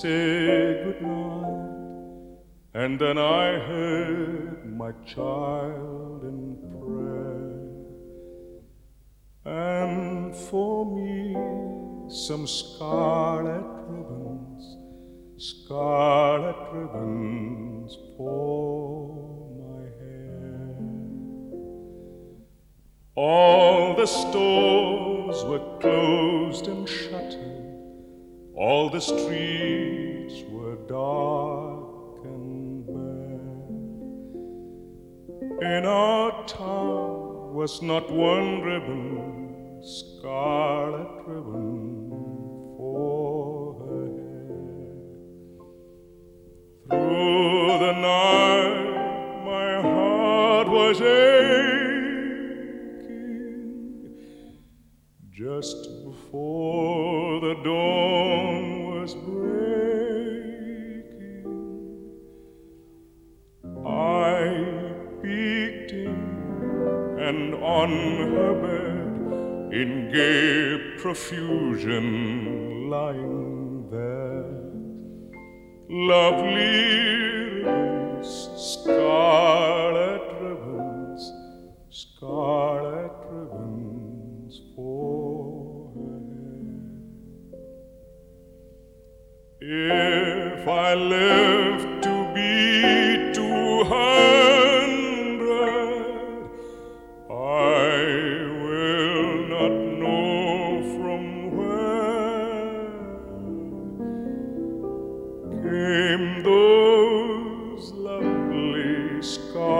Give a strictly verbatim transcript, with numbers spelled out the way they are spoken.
say goodnight, and then I heard my child in prayer. And for me some scarlet ribbons, scarlet ribbons for my hair. All the stores were closed and shuttered, all the streets were dark and bare. In our town was not one ribbon, scarlet ribbon for her hair. Through the night my heart was aching, just before the dawn was breaking. I peeked in, and on her bed, in gay profusion lying there, lovely ribbons, scarlet ribbons, scarlet ribbons for her hair. If I live to be two hundred, I will not know from where came those lovely scars.